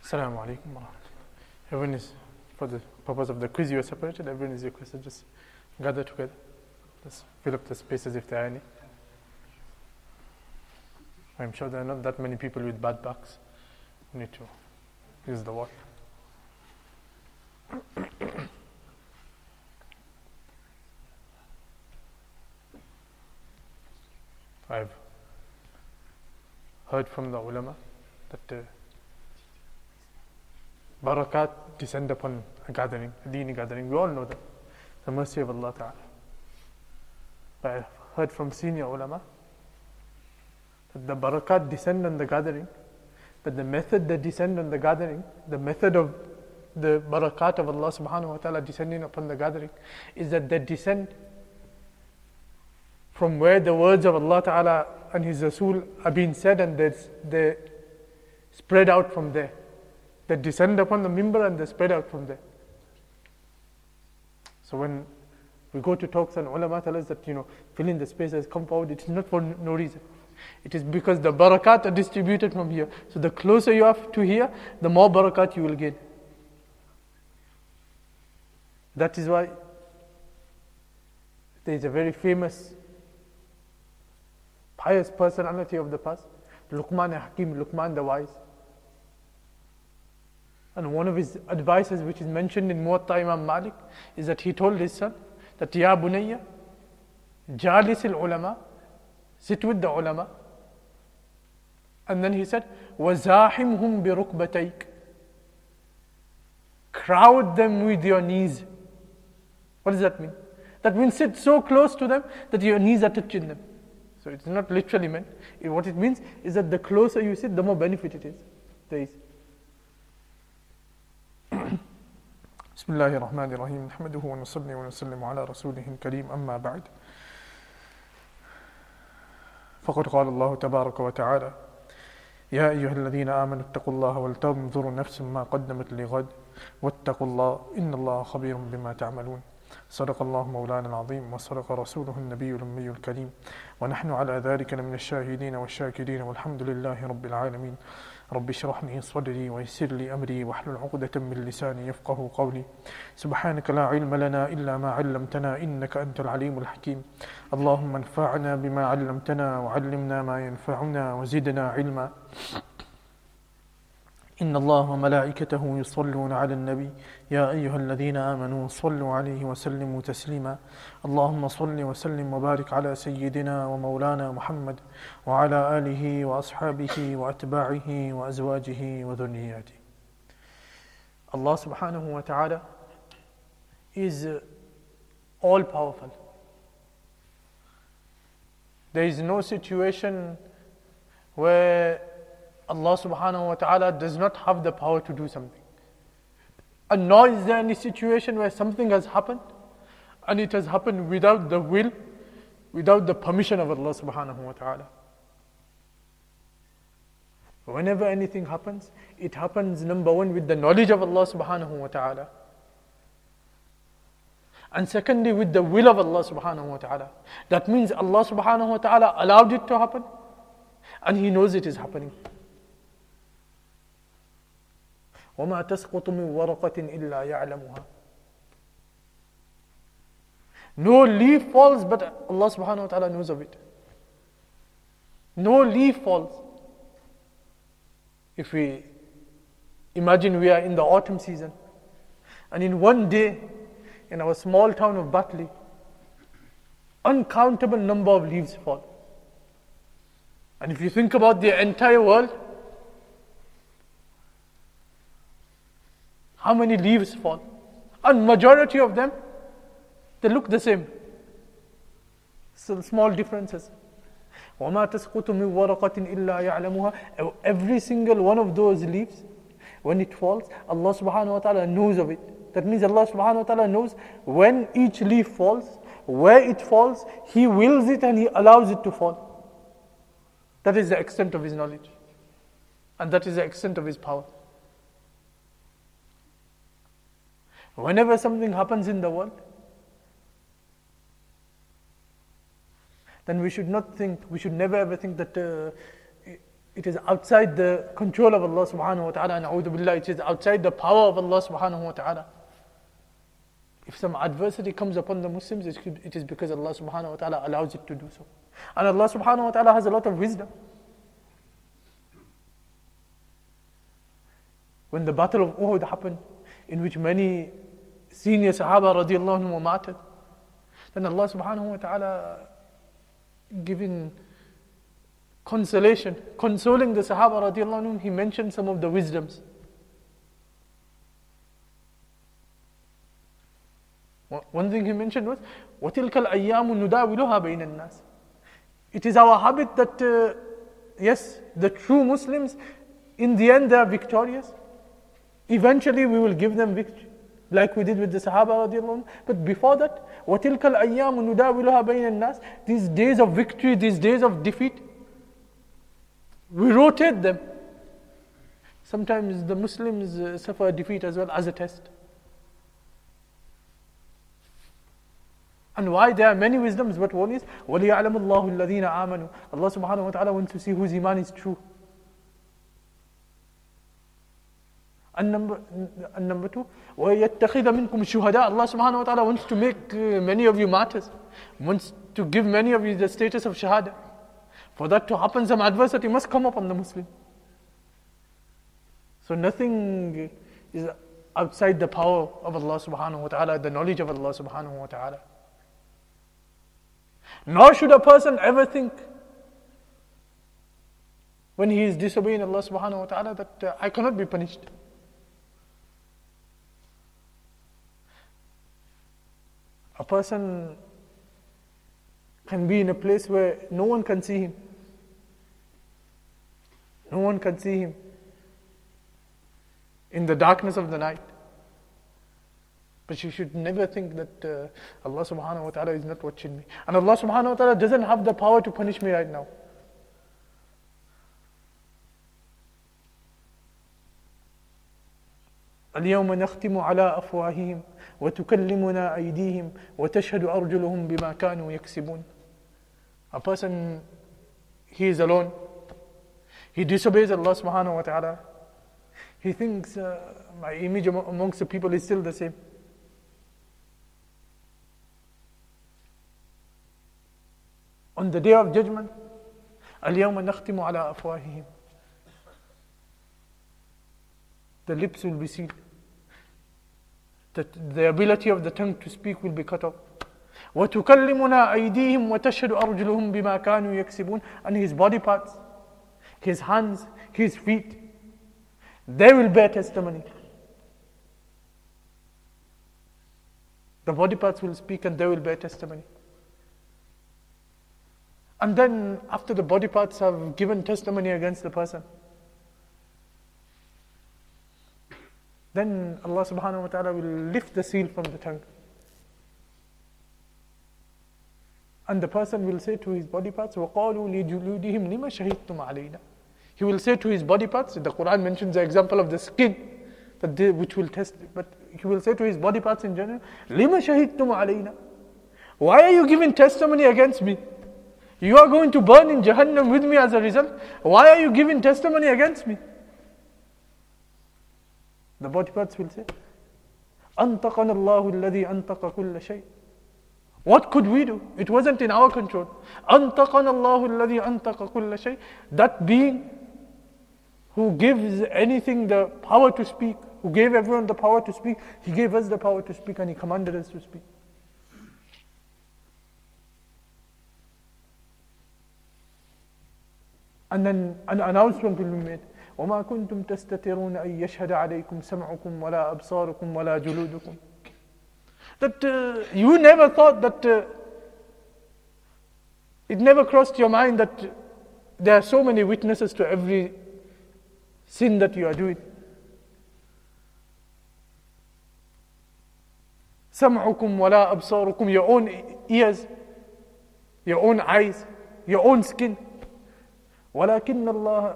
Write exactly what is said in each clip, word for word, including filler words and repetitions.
Assalamu alaikum wa rahmatullah. Everyone is, for the purpose of the quiz, you are separated. Everyone is requested just gather together. Let's fill up the spaces if there are any. I'm sure there are not that many people with bad backs. We need to use the wall. I've heard from the ulama that uh, barakat descend upon a gathering, a dini gathering. We all know that. The mercy of Allah Ta'ala. But I've heard from senior ulama that the barakat descend on the gathering, but the method they descend on the gathering, the method of the barakat of Allah Subhanahu Wa Ta'ala descending upon the gathering is that they descend from where the words of Allah Ta'ala and His Rasul are being said, and they, they spread out from there. They descend upon the mimbar and they spread out from there. So when we go to talks and ulama tell us that, you know, fill in the spaces, come forward, it's not for no reason. It is because the barakat are distributed from here. So the closer you are to here, the more barakat you will gain. That is why there is a very famous pious personality of the past, Luqman Hakim, Luqman the wise. And one of his advices, which is mentioned in Muwatta Imam Malik, is that he told his son that, Ya Bunayya, Jalis al-ulama, sit with the ulama. And then he said, وَزَاحِمْهُمْ بِرُكْبَتَيْكَ, crowd them with your knees. What does that mean? That means sit so close to them that your knees are touching them. So it's not literally meant. What it means is that the closer you sit, the more benefit it is. There is. بسم الله الرحمن الرحيم نحمده ونصلي ونسلم على رسوله الكريم أما بعد فقد قال الله تبارك وتعالى يا أيها الذين آمنوا اتقوا الله ولتنظر نفس ما قدمت لغد واتقوا الله إن الله خبير بما تعملون صدق الله مولانا العظيم وصدق رسوله النبي الأمي الكريم ونحن على ذلك من الشاهدين والشاكرين والحمد لله رب العالمين رب اشرح لي صدري ويسر لي أمري واحلل عقدة من لساني يفقه قولي سبحانك لا علم لنا إلا ما علمتنا إنك أنت العليم الحكيم اللهم انفعنا بما علمتنا وعلمنا ما ينفعنا وزدنا علما إن الله وملائكته يصلون على النبي يا أيها الذين آمنوا صلوا عليه وسلموا تسليما اللهم صل وسلم وبارك على سيدنا ومولانا محمد وعلى آله وأصحابه وأتباعه وأزواجه وذرياته. Allah subhanahu wa ta'ala is all powerful. There is no situation where Allah subhanahu wa ta'ala does not have the power to do something. And nor is there any situation where something has happened and it has happened without the will, without the permission of Allah subhanahu wa ta'ala. Whenever anything happens, it happens number one with the knowledge of Allah subhanahu wa ta'ala. And secondly with the will of Allah subhanahu wa ta'ala. That means Allah subhanahu wa ta'ala allowed it to happen and He knows it is happening. وَمَا تَسْقُطُ مِنْ وَرَقَةٍ إِلَّا يَعْلَمُهَا. No leaf falls, but Allah subhanahu wa ta'ala knows of it. No leaf falls. If we imagine we are in the autumn season, and in one day, in our small town of Batli, uncountable number of leaves fall. And if you think about the entire world, how many leaves fall? And majority of them, they look the same. So small differences. وَمَا تَسْقُطُ مِنْ وَرَقَةٍ إِلَّا يَعْلَمُهَا. Every single one of those leaves, when it falls, Allah subhanahu wa ta'ala knows of it. That means Allah subhanahu wa ta'ala knows when each leaf falls, where it falls, He wills it and He allows it to fall. That is the extent of His knowledge. And that is the extent of His power. Whenever something happens in the world, then we should not think, we should never ever think that uh, it is outside the control of Allah subhanahu wa ta'ala, and a'udhu billah, it is outside the power of Allah subhanahu wa ta'ala. If some adversity comes upon the Muslims, it is because Allah subhanahu wa ta'ala allows it to do so. And Allah subhanahu wa ta'ala has a lot of wisdom. When the battle of Uhud happened, in which many senior Sahaba radiallahu anhum were martyred, then Allah subhanahu wa ta'ala giving consolation, consoling the Sahaba radiallahu anhum, He mentioned some of the wisdoms. One thing He mentioned was, وَتِلْكَ الْأَيَّامُ نُدَاوِلُهَا بَيْنَ النَّاسِ. It is our habit that, uh, yes, the true Muslims, in the end they are victorious. Eventually we will give them victory, like we did with the Sahaba radiallahu anhum. But before that, وَتِلْكَ الْأَيَّامُ نُدَاوِلُهَا بَيْنَ النَّاسِ. These days of victory, these days of defeat, we rotate them. Sometimes the Muslims uh, suffer defeat as well as a test. And why? There are many wisdoms, but one is, وَلِيَعْلَمُ اللَّهُ الَّذِينَ آمَنُوا. Allah subhanahu wa ta'ala wants to see whose iman is true. And number, and number two, وَيَتَّخِذَ مِنْكُمْ شُهَدَاءَ. Allah subhanahu wa ta'ala wants to make uh, many of you martyrs, wants to give many of you the status of shahada. For that to happen, some adversity must come upon the Muslim. So nothing is outside the power of Allah subhanahu wa ta'ala, the knowledge of Allah subhanahu wa ta'ala. Nor should a person ever think, when he is disobeying Allah subhanahu wa ta'ala, that uh, I cannot be punished. A person can be in a place where no one can see him. No one can see him in the darkness of the night. But you should never think that uh, Allah subhanahu wa ta'ala is not watching me. And Allah subhanahu wa ta'ala doesn't have the power to punish me right now. اليوم نختم على أفواههم وتكلمنا أيديهم وتشهد أرجلهم بما كانوا يكسبون. A person, he is alone. He disobeys Allah subhanahu wa ta'ala. He thinks uh, my image amongst the people is still the same. On the day of judgment, اليوم نختم على أفواههم. The lips will be sealed. The, the ability of the tongue to speak will be cut off. وَتُكَلِّمُنَا أَيْدِيهِمْ وَتَشْهَدُ أَرْجُلُهُمْ بِمَا كَانُوا يَكْسِبُونَ. And his body parts, his hands, his feet, they will bear testimony. The body parts will speak and they will bear testimony. And then after the body parts have given testimony against the person, then Allah subhanahu wa ta'ala will lift the seal from the tongue. And the person will say to his body parts, وَقَالُوا لِجُلُودِهِمْ لِمَ شَهِدْتُمْ عَلَيْنَا. He will say to his body parts, the Quran mentions the example of the skin, that they, which will test, but he will say to his body parts in general, لِمَ شَهِدْتُمْ عَلَيْنَا. Why are you giving testimony against me? You are going to burn in Jahannam with me as a result. Why are you giving testimony against me? The body parts will say, أَنْتَقَنَ اللَّهُ الَّذِي أَنْتَقَ كُلَّ شَيْءٍ. What could we do? It wasn't in our control. أَنْتَقَنَ اللَّهُ الَّذِي أَنْتَقَ كُلَّ شَيْءٍ. That being who gives anything the power to speak, who gave everyone the power to speak, He gave us the power to speak and He commanded us to speak. And then an announcement will be made. وَمَا كُنْتُمْ تَسْتَتِرُونَ أَن يَشْهَدَ عَلَيْكُمْ سَمْعُكُمْ وَلَا أَبْصَارُكُمْ وَلَا جُلُودُكُمْ. That uh, you never thought that, uh, it never crossed your mind that there are so many witnesses to every sin that you are doing. سَمْعُكُمْ وَلَا أَبْصَارُكُمْ. Your own ears, your own eyes, your own skin. وَلَكِنَّ اللَّهَ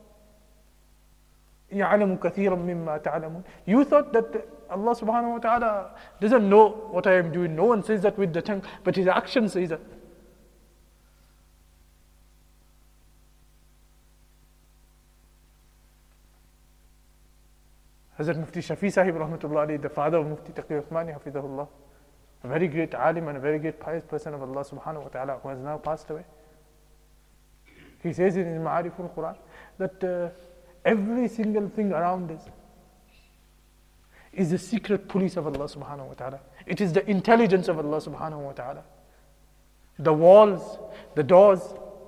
يَعْلَمُ كَثِيرًا مِمَّا تَعْلَمُونَ. You thought that Allah subhanahu wa ta'ala doesn't know what I am doing. No one says that with the tongue, but His action says that. Hazrat Mufti Shafi Sahib Rahmatullah alayhi, the father of Mufti Taqi Uthmani Hafidahullah, a very great alim and a very great pious person of Allah subhanahu wa ta'ala who has now passed away. He says in his Ma'ariful Quran that uh, every single thing around us is the secret police of Allah subhanahu wa ta'ala. It is the intelligence of Allah subhanahu wa ta'ala. The walls, the doors,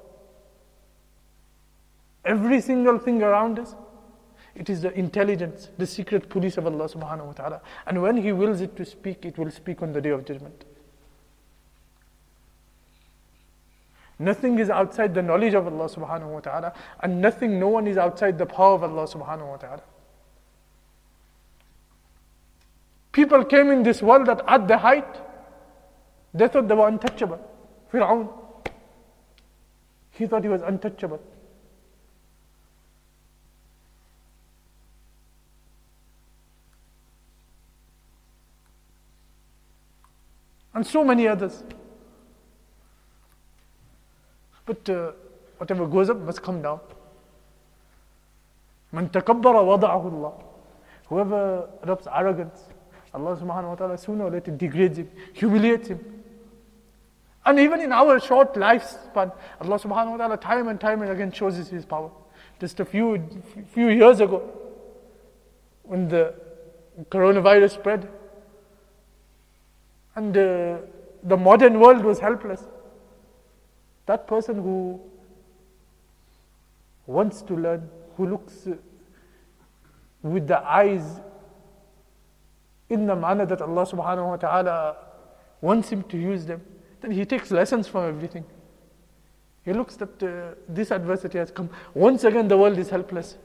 every single thing around us, it is the intelligence, the secret police of Allah subhanahu wa ta'ala. And when He wills it to speak, it will speak on the Day of Judgment. Nothing is outside the knowledge of Allah subhanahu wa ta'ala, and nothing, no one is outside the power of Allah subhanahu wa ta'ala. People came in this world that at the height, they thought they were untouchable. Fir'aun, he thought he was untouchable. And so many others. But uh, whatever goes up must come down. Man takabbara wada'ahu Allah. Whoever adopts arrogance, Allah subhanahu wa ta'ala sooner or later degrades him, humiliates him. And even in our short lifespan, Allah subhanahu wa ta'ala time and time and again shows us His power. Just a few, few years ago, when the coronavirus spread, and uh, the modern world was helpless, that person who wants to learn, who looks with the eyes in the manner that Allah subhanahu wa ta'ala wants him to use them, then he takes lessons from everything. He looks that uh, this adversity has come. Once again the world is helpless.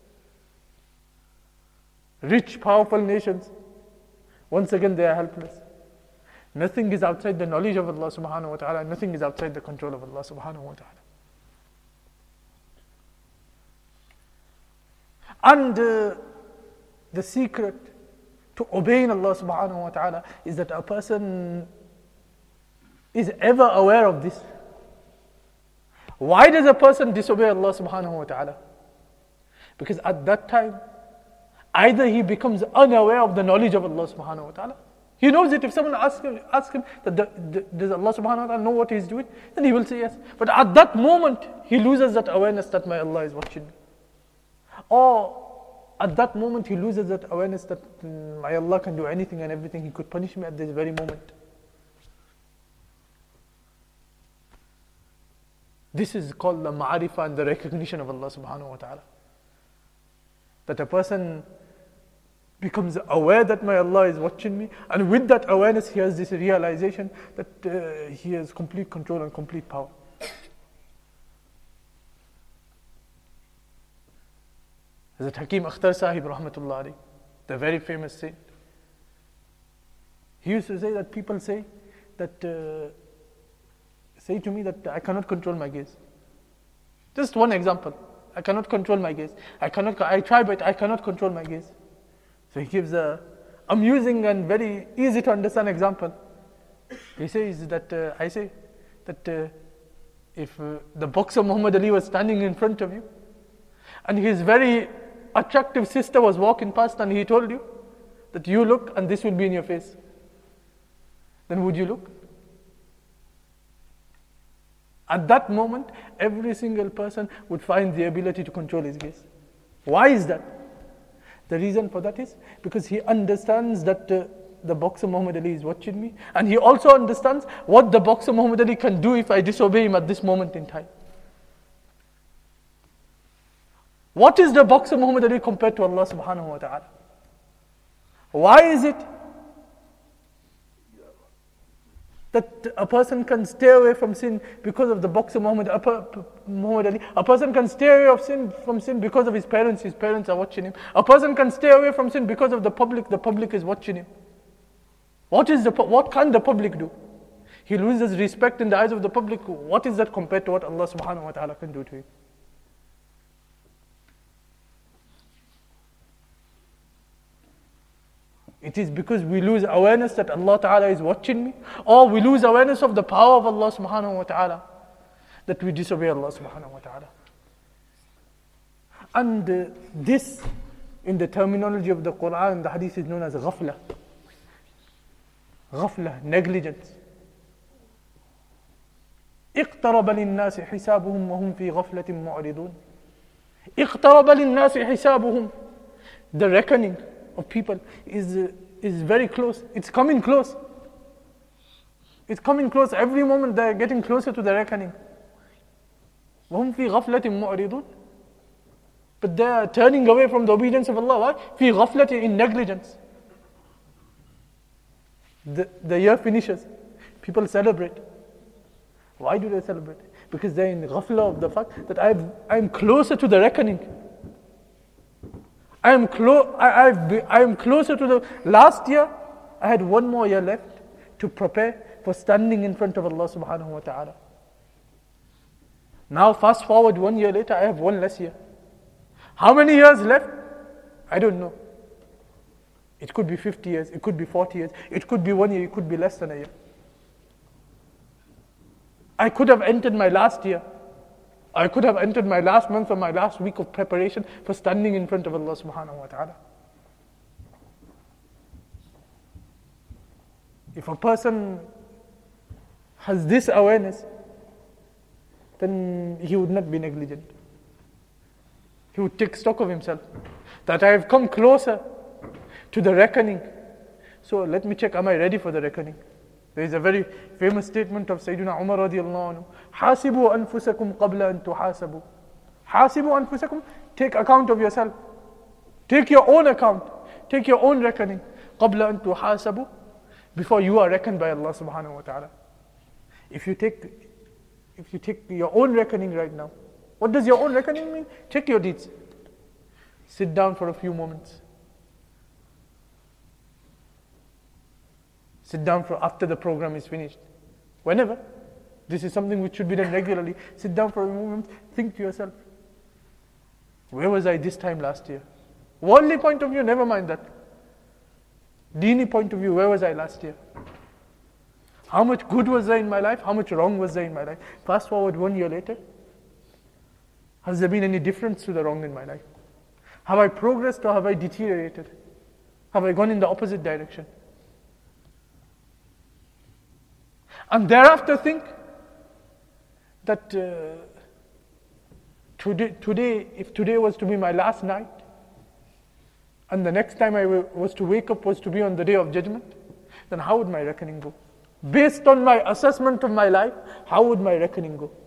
Rich, powerful nations, once again they are helpless. Nothing is outside the knowledge of Allah subhanahu wa ta'ala. Nothing is outside the control of Allah subhanahu wa ta'ala. And uh, the secret to obeying Allah subhanahu wa ta'ala is that a person is ever aware of this. Why does a person disobey Allah subhanahu wa ta'ala? Because at that time, either he becomes unaware of the knowledge of Allah subhanahu wa ta'ala. He knows it. If someone asks him, asks him that the, the, does Allah subhanahu wa ta'ala know what he's doing, then he will say yes. But at that moment, he loses that awareness that my Allah is watching me. Or at that moment, he loses that awareness that mm, my Allah can do anything and everything. He could punish me at this very moment. This is called the ma'arifah and the recognition of Allah subhanahu wa ta'ala. That a person becomes aware that my Allah is watching me, and with that awareness he has this realization that uh, he has complete control and complete power. Hazrat Hakim Akhtar Sahib Rahmatullah alayhi, the very famous saint, he used to say that people say that uh, say to me that I cannot control my gaze. Just one example. I cannot control my gaze. I cannot. I try, but I cannot control my gaze. So he gives a amusing and very easy to understand example. He says that uh, I say that uh, if uh, the boxer Muhammad Ali was standing in front of you, and his very attractive sister was walking past, and he told you that you look and this will be in your face, then would you look? At that moment, every single person would find the ability to control his gaze. Why is that? The reason for that is because he understands that uh, the boxer Muhammad Ali is watching me, and he also understands what the boxer Muhammad Ali can do if I disobey him at this moment in time. What is the boxer Muhammad Ali compared to Allah subhanahu wa ta'ala? Why is it that a person can stay away from sin because of the boxer Muhammad, Muhammad Ali? A person can stay away of sin, from sin because of his parents, his parents are watching him. A person can stay away from sin because of the public, the public is watching him. What is the what can the public do? He loses respect in the eyes of the public. What is that compared to what Allah subhanahu wa ta'ala can do to him? It is because we lose awareness that Allah Ta'ala is watching me, or we lose awareness of the power of Allah Subhanahu wa Ta'ala, that we disobey Allah Subhanahu wa Ta'ala. And uh, this in the terminology of the Quran, the hadith is known as ghafla. Ghafla, negligence. اقترب للناس حسابهم وهم في غفلة معرضون. اقترب للناس حسابهم. The reckoning of people is, uh, is very close. It's coming close. It's coming close. Every moment they're getting closer to the reckoning. وهم في غفلة معرضون. But they are turning away from the obedience of Allah. Why? في غفلة, in negligence. The, the year finishes. People celebrate. Why do they celebrate? Because they're in ghafla of the fact that I've, I'm closer to the reckoning. I am, clo- I, I've be, I am closer to the... Last year, I had one more year left to prepare for standing in front of Allah subhanahu wa ta'ala. Now fast forward one year later, I have one less year. How many years left? I don't know. It could be fifty years, it could be forty years, it could be one year, it could be less than a year. I could have entered my last year. I could have entered my last month or my last week of preparation for standing in front of Allah subhanahu wa ta'ala. If a person has this awareness, then he would not be negligent. He would take stock of himself, that I have come closer to the reckoning. So let me check, am I ready for the reckoning? There is a very famous statement of Sayyidina Umar radiallahu anhu. حَاسِبُوا أَنفُسَكُمْ قَبْلَ أَن تُحَاسَبُوا. حَاسِبُوا أَنفُسَكُمْ. Take account of yourself. Take your own account. Take your own reckoning. قَبْلَ أَن تُحَاسَبُوا. Before you are reckoned by Allah subhanahu wa ta'ala. If you take, if you take your own reckoning right now, what does your own reckoning mean? Check your deeds. Sit down for a few moments. Sit down for after the program is finished. Whenever. This is something which should be done regularly. Sit down for a moment. Think to yourself. Where was I this time last year? Worldly point of view, never mind that. Deeni point of view, where was I last year? How much good was there in my life? How much wrong was there in my life? Fast forward one year later. Has there been any difference to the wrong in my life? Have I progressed or have I deteriorated? Have I gone in the opposite direction? And thereafter think that uh, today, today, if today was to be my last night, and the next time I w- was to wake up was to be on the day of judgment, then how would my reckoning go? Based on my assessment of my life, how would my reckoning go?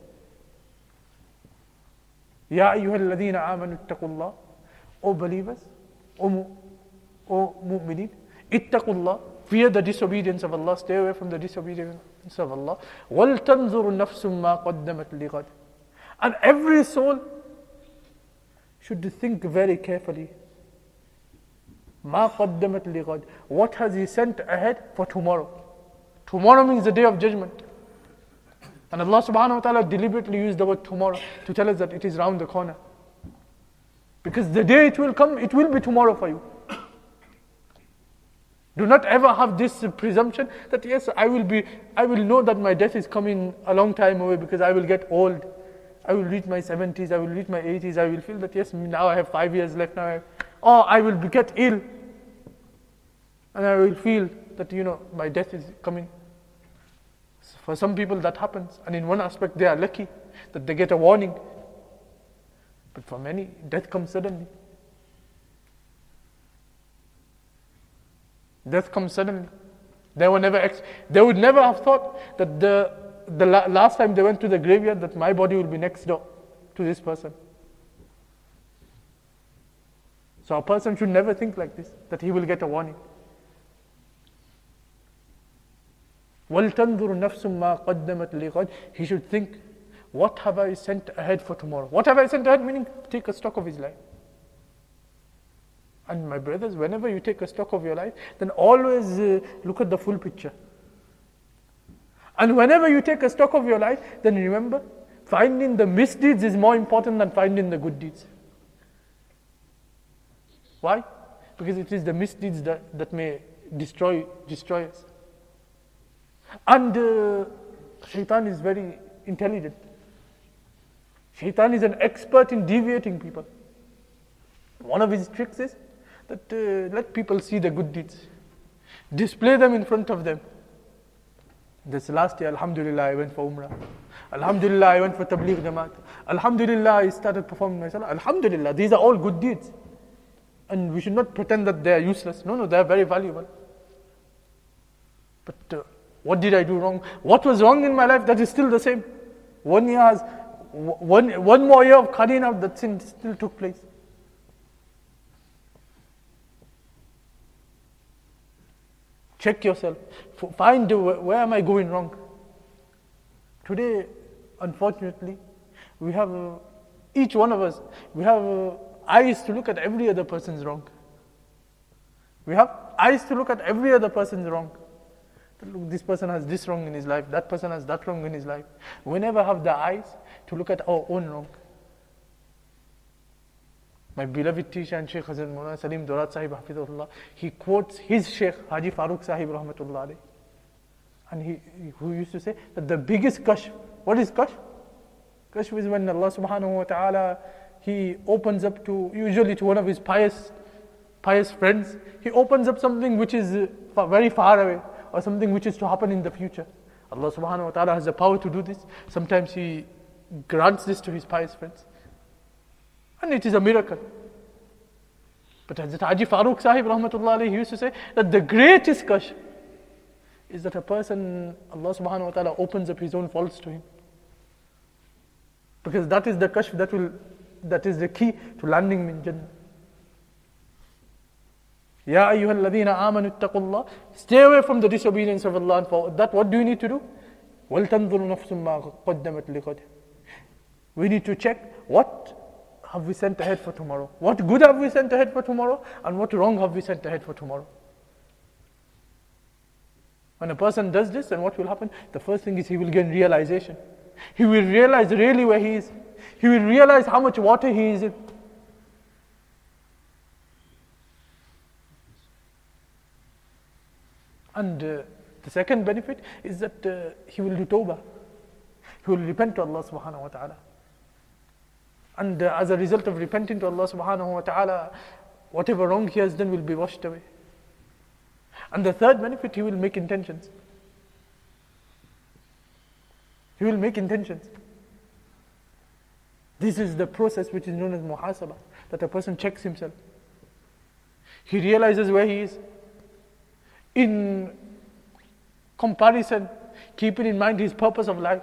Ya ayyuhal ladhina amanu ittaqullah. O believers, O, mu- o mu'mineen, ittaqullah. Fear the disobedience of Allah. Stay away from the disobedience of Allah. وَلْتَنْظُرُ نَفْسٌ مَا قَدَّمَتْ لِغَدٍ. And every soul should think very carefully. مَا قَدَّمَتْ لِغَدٍ. What has he sent ahead for tomorrow? Tomorrow means the day of judgment. And Allah subhanahu wa ta'ala deliberately used the word tomorrow to tell us that it is round the corner. Because the day it will come, it will be tomorrow for you. Do not ever have this presumption that yes, I will be, I will know that my death is coming a long time away because I will get old. I will reach my seventies, I will reach my eighties, I will feel that yes, now I have five years left now. I, or I will be, get ill. And I will feel that, you know, my death is coming. For some people that happens. And in one aspect they are lucky that they get a warning. But for many, death comes suddenly. Death comes suddenly. They were never. Ex- they would never have thought that the the la- last time they went to the graveyard that my body will be next door to this person. So a person should never think like this, that he will get a warning. وَلْتَنْظُرُ نَفْسٌ مَا قَدَّمَتْ لِغَدٍ. He should think, what have I sent ahead for tomorrow? What have I sent ahead? Meaning, take a stock of his life. And my brothers, whenever you take a stock of your life, then always uh, look at the full picture. And whenever you take a stock of your life, then remember, finding the misdeeds is more important than finding the good deeds. Why? Because it is the misdeeds that, that may destroy, destroy us. And uh, Shaitan is very intelligent. Shaitan is an expert in deviating people. One of his tricks is that uh, let people see the good deeds. Display them in front of them. This last year, Alhamdulillah, I went for Umrah. Alhamdulillah, I went for Tabligh Jamaat. Alhamdulillah, I started performing my salah. Alhamdulillah, these are all good deeds. And we should not pretend that they are useless. No, no, they are very valuable. But uh, what did I do wrong? What was wrong in my life that is still the same? One year has, one, one more year of carrying out that sin still took place. Check yourself. Find where am I going wrong. Today, unfortunately, we have, uh, each one of us, we have uh, eyes to look at every other person's wrong. We have eyes to look at every other person's wrong. Look, this person has this wrong in his life, that person has that wrong in his life. We never have the eyes to look at our own wrong. My beloved teacher and Shaykh Hazrat Maulana Salim Dorat Sahib Hafizahullah, he quotes his Shaykh Haji Farooq Sahib Rahmatullah alayhi. And he, who used to say that the biggest kashf, what is kashf? Kashf is when Allah subhanahu wa ta'ala, He opens up to, usually to one of His pious, pious friends, He opens up something which is very far away, or something which is to happen in the future. Allah subhanahu wa ta'ala has the power to do this. Sometimes He grants this to His pious friends. And it is a miracle. But Hazrat Haji Farooq Sahib Rahmatullah alayhi, he used to say that the greatest kashf is that a person, Allah subhanahu wa ta'ala opens up His own faults to him. Because that is the kashf that will, that is the key to landing in Jannah. Ya ayyuhal ladhina amanu ittaqullah. Stay away from the disobedience of Allah, and for that what do you need to do? وَلْتَنْظُرُ نَفْسٌ مَا قَدَّمَتْ لِغَدٍ. We need to check what have we sent ahead for tomorrow. What good have we sent ahead for tomorrow, and what wrong have we sent ahead for tomorrow. When a person does this, then what will happen? The first thing is he will gain realization. He will realize really where he is. He will realize how much water he is in. And uh, the second benefit is that uh, he will do tawbah. He will repent to Allah subhanahu wa ta'ala. And uh, as a result of repenting to Allah subhanahu wa ta'ala, whatever wrong he has done will be washed away. And the third benefit, he will make intentions. He will make intentions. This is the process which is known as muhasabah, that a person checks himself. He realizes where he is. In comparison, keeping in mind his purpose of life.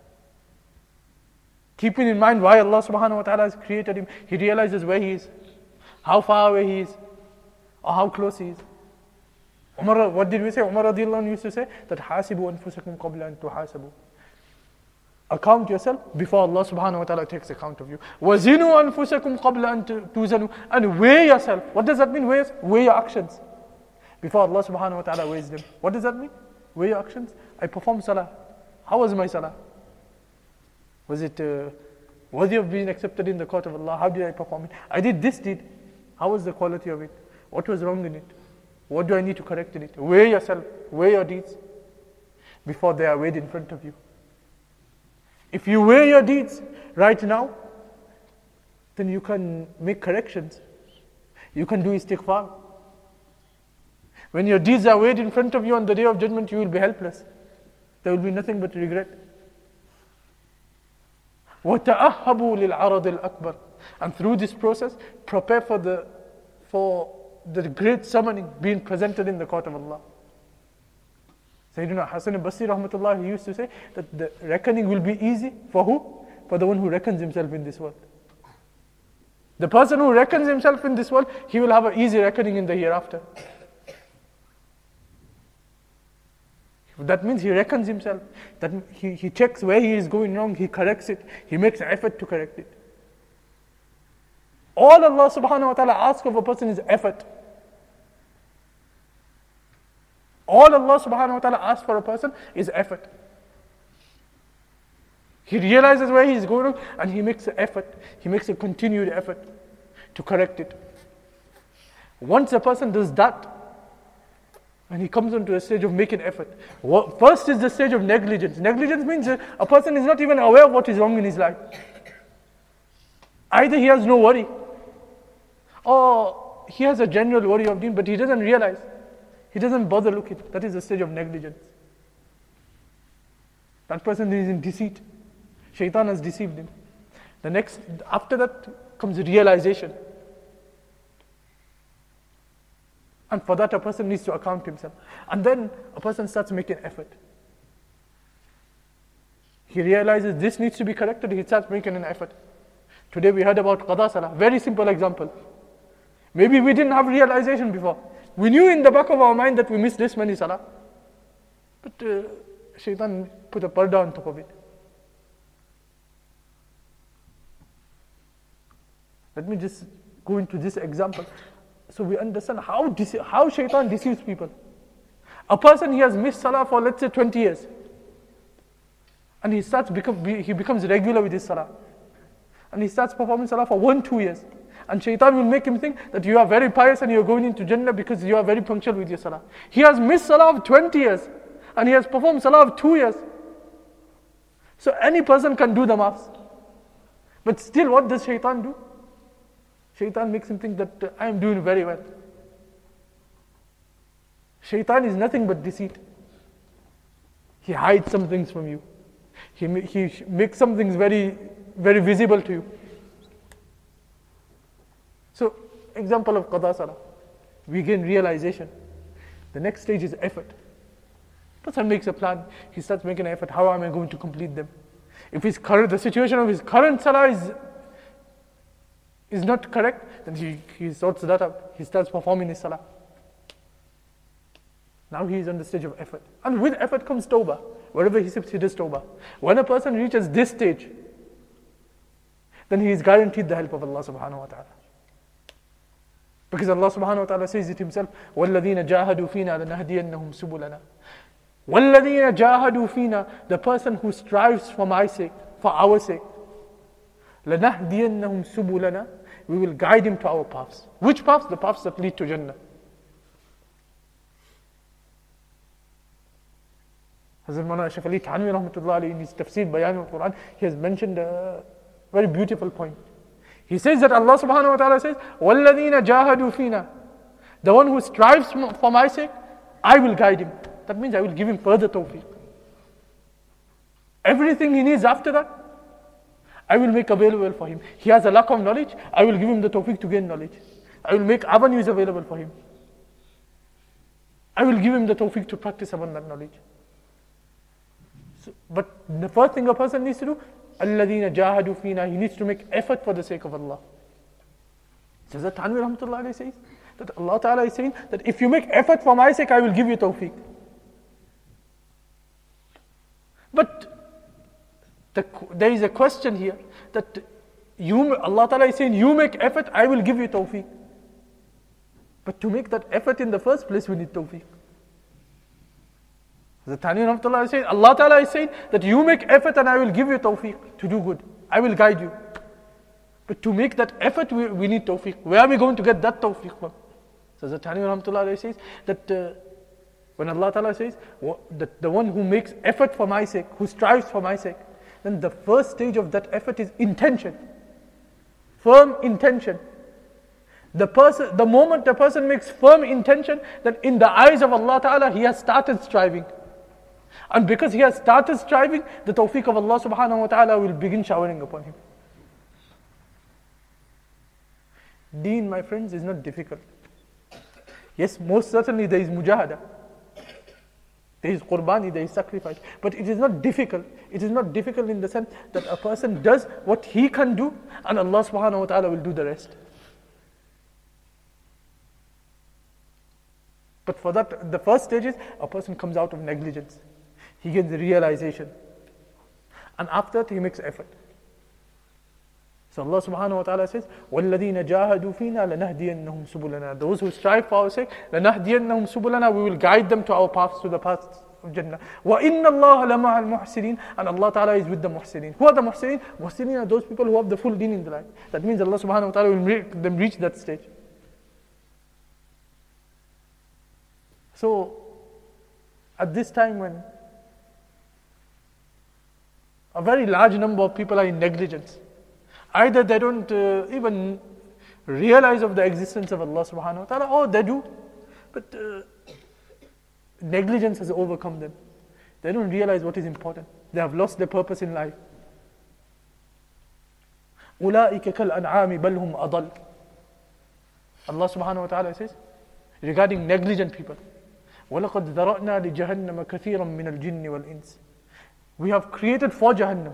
Keeping in mind why Allah subhanahu wa ta'ala has created him. He realizes where he is, how far away he is, or how close he is. Umar, what did we say? Umar radiallahu anhu used to say that hasibu anfusakum qabla an tuhasabu. Account yourself before Allah subhanahu wa ta'ala takes account of you. Wazinu anfusakum qabla an tuzanu. And weigh yourself. What does that mean? Weigh, weigh your actions before Allah subhanahu wa ta'ala weighs them. What does that mean? Weigh your actions. I performed salah. How was my salah? Was it uh, worthy of being accepted in the court of Allah? How did I perform it? I did this deed. How was the quality of it? What was wrong in it? What do I need to correct in it? Weigh yourself, weigh your deeds before they are weighed in front of you. If you weigh your deeds right now, then you can make corrections. You can do istighfar. When your deeds are weighed in front of you on the day of judgment, you will be helpless. There will be nothing but regret. وَتَأَهَّبُوا لِلْعَرَضِ الْأَكْبَرِ. And through this process, prepare for the for the great summoning being presented in the court of Allah. Sayyidina Hasan al-Basri rahmatullah, he used to say that the reckoning will be easy for who? For the one who reckons himself in this world. The person who reckons himself in this world, he will have an easy reckoning in the hereafter. That means he reckons himself. That he, he checks where he is going wrong, he corrects it, he makes effort to correct it. All Allah subhanahu wa ta'ala asks of a person is effort. All Allah subhanahu wa ta'ala asks for a person is effort. He realizes where he is going wrong and he makes an effort. He makes a continued effort to correct it. Once a person does that, and he comes onto a stage of making effort. First is the stage of negligence. Negligence means a person is not even aware of what is wrong in his life. Either he has no worry, or he has a general worry of deen, but he doesn't realize. He doesn't bother looking. That is the stage of negligence. That person is in deceit. Shaitan has deceived him. The next, after that comes realization. And for that, a person needs to account himself. And then a person starts making effort. He realizes this needs to be corrected, he starts making an effort. Today we heard about Qada Salah. Very simple example. Maybe we didn't have realization before. We knew in the back of our mind that we missed this many Salah. But uh, Shaitan put a parda on top of it. Let me just go into this example. So we understand how dece- how Shaitan deceives people. A person, he has missed Salah for let's say twenty years. And he starts become he becomes regular with his Salah. And he starts performing Salah for one, two years. And Shaitan will make him think that you are very pious and you are going into Jannah because you are very punctual with your Salah. He has missed Salah of twenty years. And he has performed Salah of two years. So any person can do the maths. But still, what does Shaitan do? Shaitan makes him think that uh, I am doing very well. Shaitan is nothing but deceit. He hides some things from you. He, he makes some things very, very visible to you. So, example of Qada Salah. We gain realization. The next stage is effort. Person makes a plan. He starts making an effort. How am I going to complete them? If his current, the situation of his current Salah is is not correct, then he, he sorts that out. He starts performing his Salah. Now he is on the stage of effort. And with effort comes tawbah. Wherever he sits, he does tawbah. When a person reaches this stage, then he is guaranteed the help of Allah subhanahu wa ta'ala. Because Allah subhanahu wa ta'ala says it himself, وَالَّذِينَ جَاهَدُوا فِينَا لَنَهْدِيَنَّهُمْ سُبُلَنَا. وَالَّذِينَ جَاهَدُوا فِينَا. The person who strives for my sake, for our sake. لَنَهْدِيَنَّهُمْ سُبُلَنَا. We will guide him to our paths. Which paths? The paths that lead to Jannah. Hazrat Maulana Ashraf Ali Thanwi rahmatullah alayhi in his tafsir Bayan al-Quran, he has mentioned a very beautiful point. He says that Allah subhanahu wa ta'ala says, وَالَّذِينَ جَاهَدُوا فِينَا. The one who strives for my sake, I will guide him. That means I will give him further tawfiq. Everything he needs after that, I will make available for him. He has a lack of knowledge, I will give him the tawfiq to gain knowledge. I will make avenues available for him. I will give him the tawfiq to practice upon that knowledge. So, but the first thing a person needs to do, الَّذِينَ جَاهَدُوا فِينَا. He needs to make effort for the sake of Allah. So that Thanwi rahmatullah alayhi says, that Allah Ta'ala is saying that if you make effort for my sake, I will give you tawfiq. But the, there is a question here that you, Allah Ta'ala is saying, you make effort, I will give you tawfiq. But to make that effort in the first place, we need tawfiq. The Thanwi rahmatullah is saying, Allah Ta'ala is saying that you make effort and I will give you tawfiq to do good. I will guide you. But to make that effort, we, we need tawfiq. Where are we going to get that tawfiq from? So the Thanwi rahmatullah says that uh, when Allah Ta'ala says that the one who makes effort for my sake, who strives for my sake, then the first stage of that effort is intention. Firm intention. The person, the moment the person makes firm intention, then in the eyes of Allah Ta'ala, he has started striving. And because he has started striving, the tawfiq of Allah subhanahu wa ta'ala will begin showering upon him. Deen, my friends, is not difficult. Yes, most certainly there is mujahada. There is qurbani, there is sacrifice. But it is not difficult. It is not difficult in the sense that a person does what he can do and Allah subhanahu wa ta'ala will do the rest. But for that, the first stage is a person comes out of negligence. He gets the realization. And after that, he makes effort. So Allah subhanahu wa ta'ala says, وَالَّذِينَ جَاهَدُوا فِينَا لَنَهْدِيَنَّهُمْ سُبُلَنَا. Those who strive for our sake, لَنَهْدِيَنَّهُمْ سُبُلَنَا. We will guide them to our paths, to the paths of Jannah. وَإِنَّ اللَّهَ لَمَعَ الْمُحْسِنِينَ. And Allah ta'ala is with the muhsinin. Who are the muhsinin? Muhsinin are those people who have the full deen in their life. That means Allah subhanahu wa ta'ala will make them reach that stage. So, at this time when a very large number of people are in negligence, either they don't uh, even realize of the existence of Allah subhanahu wa ta'ala. Oh, they do. But uh, negligence has overcome them. They don't realize what is important. They have lost their purpose in life. أُولَٰئِكَ كَالْأَنْعَامِ بَلْ هُمْ أَضَلُّ. Allah subhanahu wa ta'ala says, regarding negligent people, وَلَقَدْ ذَرَأْنَا لِجَهَنَّمَ كَثِيرًا مِنَ الْجِنِّ وَالْإِنسِ. We have created for Jahannam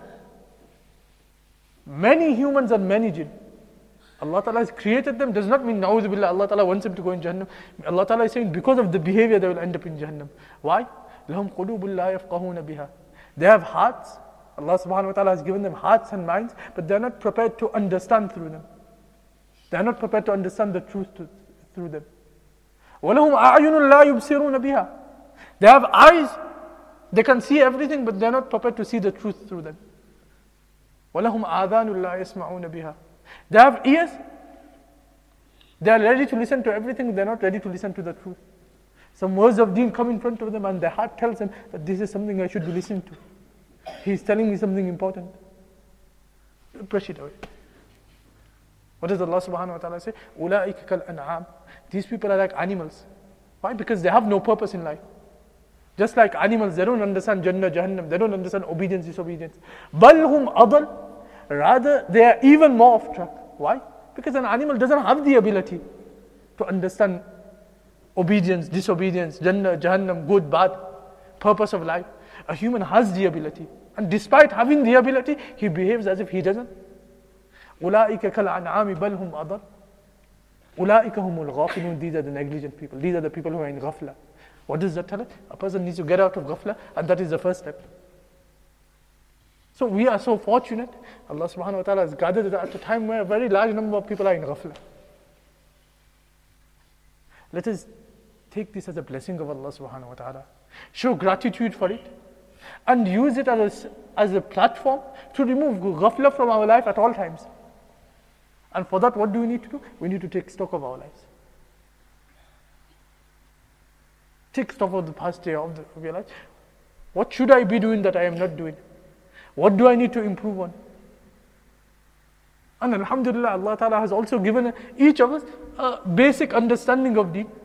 many humans and many jinn. Allah Ta'ala has created them, does not mean, na'udhu billah, Allah Ta'ala wants them to go in Jahannam. Allah Ta'ala is saying, because of the behavior, they will end up in Jahannam. Why? لَهُمْ قُلُوبٌ لَا يَفْقَهُونَ بِهَا. They have hearts. Allah subhanahu wa ta'ala has given them hearts and minds, but they are not prepared to understand through them. They are not prepared to understand the truth to, through them. وَلَهُمْ أَعْيُنٌ لَا يُبْصِرُونَ بِهَا. They have eyes, they can see everything, but they are not prepared to see the truth through them. وَلَهُمْ آذَانٌ لَا يَسْمَعُونَ بِهَا. They have ears, they are ready to listen to everything, they are not ready to listen to the truth. Some words of deen come in front of them and their heart tells them that this is something I should be listening to. He's telling me something important. Brush it away. What does Allah subhanahu wa ta'ala say? أُولَٰئِكَ كَالْأَنْعَامِ. These people are like animals. Why? Because they have no purpose in life. Just like animals, they don't understand Jannah, Jahannam, they don't understand obedience, disobedience. بَلْ هُمْ أَضَلُّ. Rather, they are even more off track. Why? Because an animal doesn't have the ability to understand obedience, disobedience, Jannah, Jahannam, good, bad, purpose of life. A human has the ability. And despite having the ability, he behaves as if he doesn't. أُولَٰئِكَ كَالْأَنْعَامِ بَلْ هُمْ أَضَلُّ. أُولَٰئِكَ هُمُ الْغَافِلُونَ. These are the negligent people. These are the people who are in ghafla. What does that tell us? A person needs to get out of ghafla, and that is the first step. So we are so fortunate. Allah subhanahu wa ta'ala has gathered at a time where a very large number of people are in ghafla. Let us take this as a blessing of Allah subhanahu wa ta'ala. Show gratitude for it. And use it as a, as a platform to remove ghafla from our life at all times. And for that, what do we need to do? We need to take stock of our lives. Take stock of the past year of, the, of your life. What should I be doing that I am not doing? What do I need to improve on? And alhamdulillah, Allah Ta'ala has also given each of us a basic understanding of deen,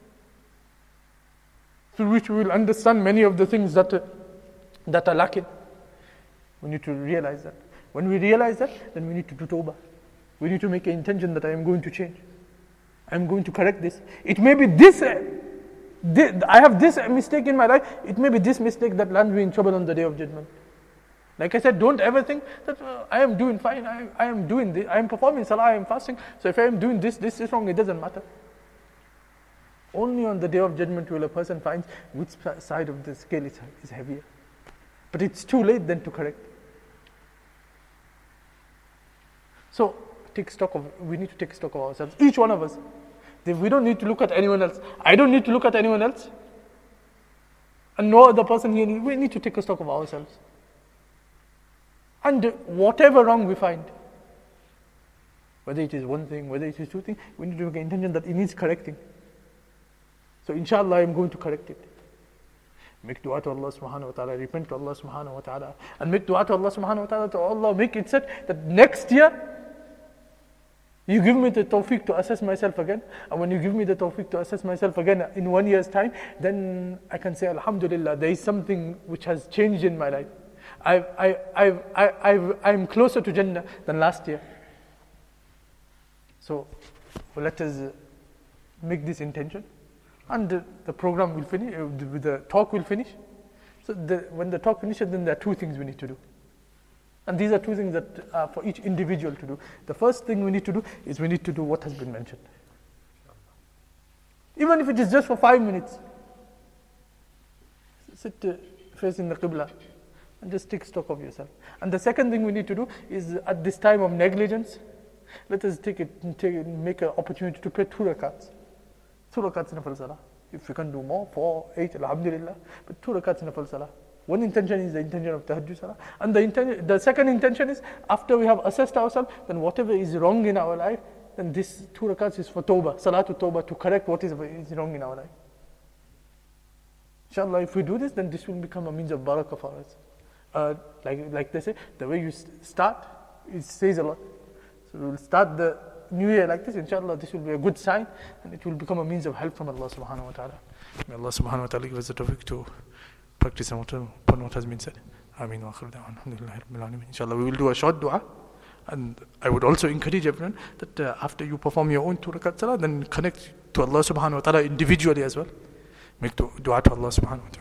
through which we will understand many of the things that, uh, that are lacking. We need to realize that. When we realize that, then we need to do tawbah. We need to make an intention that I am going to change. I am going to correct this. It may be this, uh, this, I have this mistake in my life. It may be this mistake that lands me in trouble on the day of judgment. Like I said, don't ever think that uh, I am doing fine, I, I am doing this, I am performing salah, I am fasting. So if I am doing this, this is wrong, it doesn't matter. Only on the day of judgment will a person find which side of the scale is, is heavier. But it's too late then to correct. So take stock of, we need to take stock of ourselves, each one of us. We don't need to look at anyone else. I don't need to look at anyone else. And no other person here, we need to take a stock of ourselves. And whatever wrong we find, whether it is one thing, whether it is two things, we need to make an intention that it needs correcting. So inshallah, I am going to correct it. Make dua to Allah subhanahu wa ta'ala, repent to Allah subhanahu wa ta'ala, and make dua to Allah subhanahu wa ta'ala to Allah, make it said that next year, you give me the tawfiq to assess myself again, and when you give me the tawfiq to assess myself again in one year's time, then I can say, alhamdulillah, there is something which has changed in my life. I, I, I, I, I, I'm closer to Jannah than last year. So, well, let us make this intention, and the, the program will finish, uh, the, the talk will finish. So, the, when the talk finishes, then there are two things we need to do. And these are two things that are for each individual to do. The first thing we need to do is we need to do what has been mentioned. Even if it is just for five minutes. Sit uh, facing the Qibla and just take stock of yourself. And the second thing we need to do is at this time of negligence, let us take it, take it make an opportunity to pray two rakats. Two rakats in a salah. If we can do more, four, eight, alhamdulillah, but two rakats in a salah. One intention is the intention of tahajjud salah. And the, intention, the second intention is, after we have assessed ourselves, then whatever is wrong in our life, then this two rakats is for tawbah, salatu tawbah, to correct what is, is wrong in our life. Inshallah, if we do this, then this will become a means of barakah for us. Uh, like, like they say, the way you start, it says a lot. So we'll start the new year like this, inshallah, this will be a good sign and it will become a means of help from Allah subhanahu wa ta'ala. May Allah subhanahu wa ta'ala give us the tawfiq to practice upon what has been said. Ameen wa akhir da'wan. Alhamdulillahi rabbil alameen. Inshallah, we will do a short dua. And I would also encourage everyone that uh, after you perform your own two rakat salah, then connect to Allah subhanahu wa ta'ala individually as well. Make dua to Allah subhanahu wa ta'ala.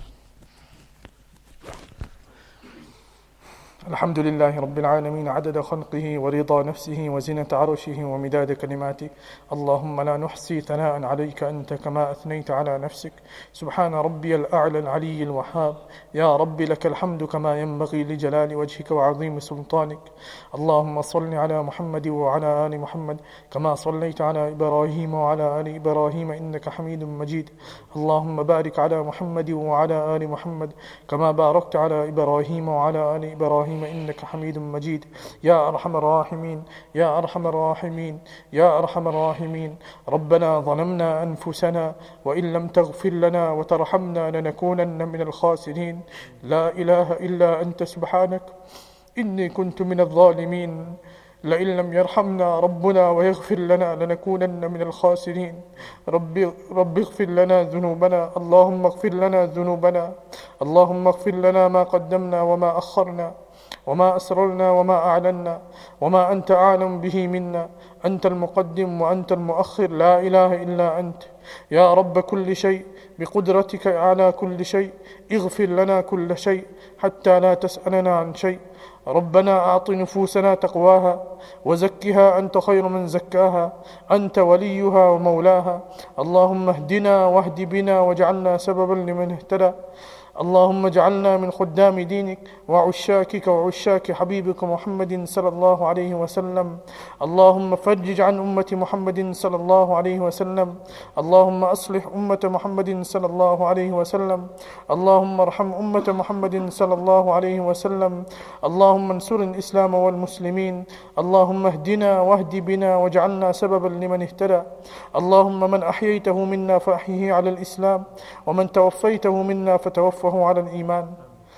الحمد لله رب العالمين عدد خلقه ورضا نفسه وزنة عرشه ومداد كلماته اللهم لا نحصي ثناء عليك أنت كما أثنيت على نفسك سبحان ربي الأعلى العلي الوهاب يا رب لك الحمد كما ينبغي لجلال وجهك وعظيم سلطانك اللهم صل على محمد وعلى آل محمد كما صليت على إبراهيم وعلى آل إبراهيم إنك حميد مجيد اللهم بارك على محمد وعلى آل محمد كما باركت على إبراهيم وعلى آل إبراهيم إنك حميد مجيد يا أرحم الراحمين يا أرحم الراحمين يا أرحم الراحمين ربنا ظلمنا أنفسنا وإن لم تغفر لنا وترحمنا لنكونن من الخاسرين لا إله إلا أنت سبحانك إني كنت من الظالمين لئن لم يرحمنا ربنا ويغفر لنا لنكونن من الخاسرين رب رب اغفر لنا ذنوبنا اللهم اغفر لنا ذنوبنا اللهم اغفر لنا ما قدمنا وما أخرنا وما أسررنا وما أعلنا وما أنت أعلم به منا أنت المقدم وأنت المؤخر لا إله إلا أنت يا رب كل شيء بقدرتك على كل شيء اغفر لنا كل شيء حتى لا تسألنا عن شيء ربنا أعط نفوسنا تقواها وزكها أنت خير من زكاها أنت وليها ومولاها اللهم اهدنا واهد بنا واجعلنا سببا لمن اهتدى اللهم اجعلنا من خدام دينك وعشاكك وعشاك حبيبك محمد صلى الله عليه وسلم اللهم فرج عن أمة محمد صلى الله عليه وسلم اللهم أصلح أمة محمد صلى الله عليه وسلم اللهم ارحم أمة محمد صلى الله عليه وسلم اللهم انصر الإسلام والمسلمين اللهم اهدنا واهد بنا واجعلنا سببا لمن اهتدى اللهم من أحييته منا فأحيه على الإسلام ومن توفيته منا فتوفه على الإيمان.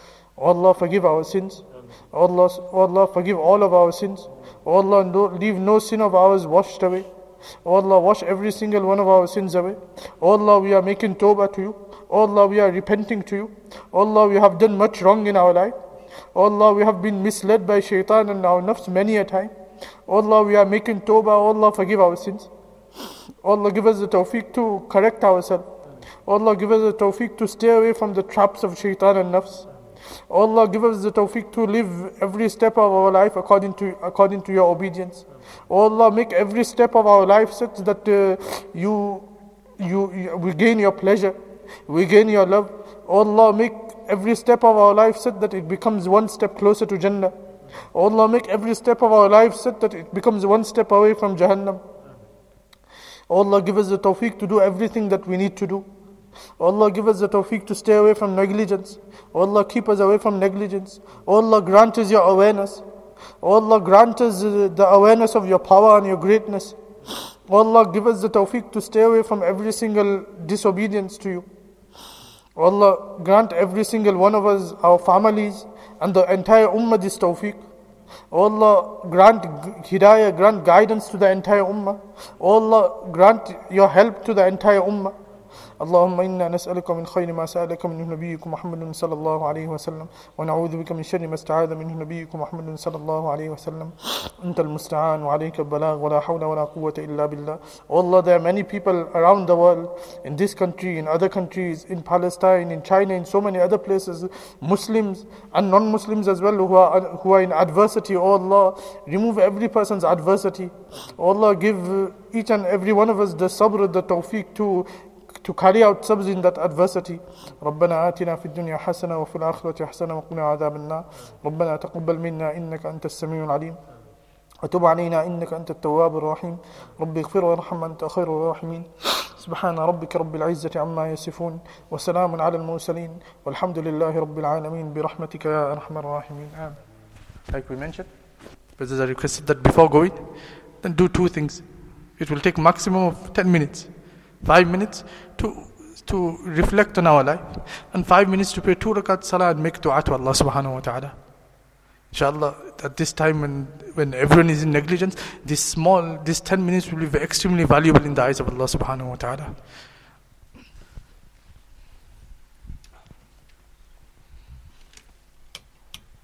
O Allah, forgive our sins. O Allah, O Allah, forgive all of our sins. O Allah, no, leave no sin of ours washed away. O Allah, wash every single one of our sins away. O Allah, we are making tawbah to you. O Allah, we are repenting to you. O Allah, we have done much wrong in our life. O Allah, we have been misled by shaitan and our nafs many a time. O Allah, we are making tawbah. O Allah, forgive our sins. O Allah, give us the tawfiq to correct ourselves. O Allah, give us the tawfiq to stay away from the traps of shaitan and nafs. O Allah, give us the tawfiq to live every step of our life according to according to your obedience. O Allah, make every step of our life such that uh, you, you, you, we gain your pleasure, we gain your love. O Allah, make every step of our life such that it becomes one step closer to Jannah. O Allah, make every step of our life such that it becomes one step away from Jahannam. O Allah, give us the tawfiq to do everything that we need to do. O Allah, give us the tawfiq to stay away from negligence. O Allah, keep us away from negligence. O Allah, grant us your awareness. O Allah, grant us the awareness of your power and your greatness. O Allah, give us the tawfiq to stay away from every single disobedience to you. O Allah, grant every single one of us, our families, and the entire ummah this tawfiq. O Allah, grant hidayah, grant guidance to the entire ummah. O Allah, grant your help to the entire ummah. اللهم إنا نسألك من خير ما سألك منه نبيك محمد صلى الله عليه وسلم ونعوذ بك من شر ما استعاذ منه نبيك محمد صلى الله عليه وسلم أنت المستعان وعليك البلاغ ولا حول ولا قوة إلا بالله. Oh Allah, there are many people around the world, in this country, in other countries, in Palestine, in China, in so many other places, Muslims and non-Muslims as well, who are who are in adversity. Oh Allah, remove every person's adversity. Oh Allah, give each and every one of us the sabr, the tawfiq to to carry out sabr in that adversity. ربنا آتنا في الدنيا حسنة وفي الآخرة حسنة وقنا عذاب النار. ربنا تقبل منا إنك أنت السميع العليم وتب علينا إنك أنت التواب الرحيم. رب اغفر وارحم أنت خير الراحمين. سبحان ربك رب العزة عما يصفون وسلام على المرسلين والحمد لله رب العالمين برحمتك يا أرحم الراحمين. Amen. Like we mentioned, brothers are requested that before going, then do two things. It will take maximum of ten minutes. Five minutes to to reflect on our life, and five minutes to pray two rakat salah and make dua to Allah subhanahu wa ta'ala. Inshallah, at this time when when everyone is in negligence, this small, this ten minutes will be extremely valuable in the eyes of Allah subhanahu wa ta'ala.